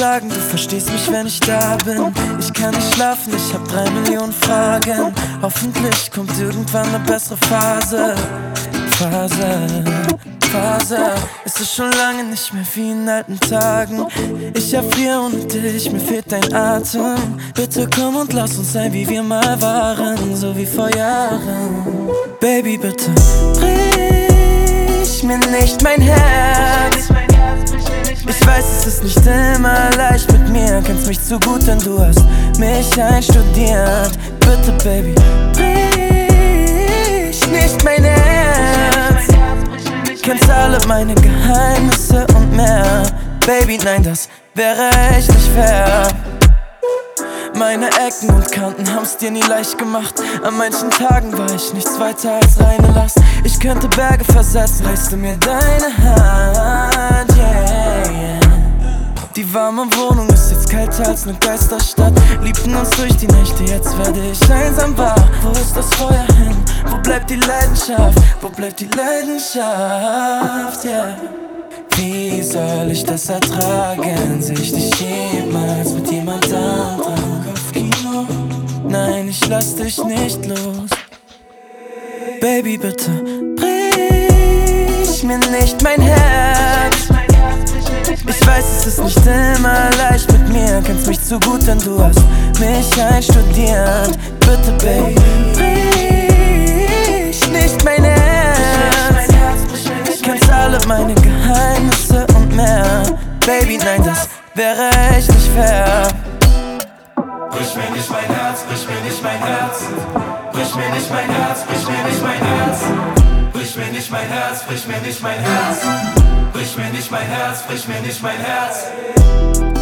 sagen, du verstehst mich, wenn ich da bin. Ich kann nicht schlafen, ich hab 3 Millionen Fragen. Hoffentlich kommt irgendwann eine bessere Phase. Es ist schon lange nicht mehr wie in alten Tagen. Ich erfriere ohne dich, mir fehlt dein Atem. Bitte komm und lass uns sein, wie wir mal waren, so wie vor Jahren. Baby, bitte brich mir nicht mein Herz. Ich weiß, es ist nicht immer leicht mit mir. Kennst mich zu gut, denn du hast mich einstudiert. Bitte, Baby, brich nicht mein Herz. Kennst alle meine Geheimnisse und mehr. Baby, nein, das wäre echt nicht fair. Meine Ecken und Kanten haben's dir nie leicht gemacht. An manchen Tagen war ich nichts weiter als reine Last. Ich könnte Berge versetzen, reichst du mir deine Hand, yeah, yeah. Die warme Wohnung ist jetzt kälter als ne Geisterstadt. Liebten uns durch die Nächte, jetzt werde ich einsam wach. Wo ist das Feuer hin? Wo bleibt die Leidenschaft? Wo bleibt die Leidenschaft, yeah. Wie soll ich das ertragen? Seh ich dich jemals mit jemand anderem? Kopfkino? Nein, ich lass dich nicht los. Baby, bitte brich mir nicht mein Herz. Ich weiß, es ist nicht immer leicht mit mir. Kennst mich zu gut, denn du hast mich einstudiert. Bitte, Baby, brich nicht mein Herz. Kennst alle meine Geheimnisse und mehr. Baby, nein, das wäre echt nicht fair. Brich mir nicht mein Herz, brich mir nicht mein Herz. Brich mir nicht mein Herz, brich mir nicht mein Herz. Brich mir nicht mein Herz, brich mir nicht mein Herz. Brich mir nicht mein Herz, brich mir nicht mein Herz.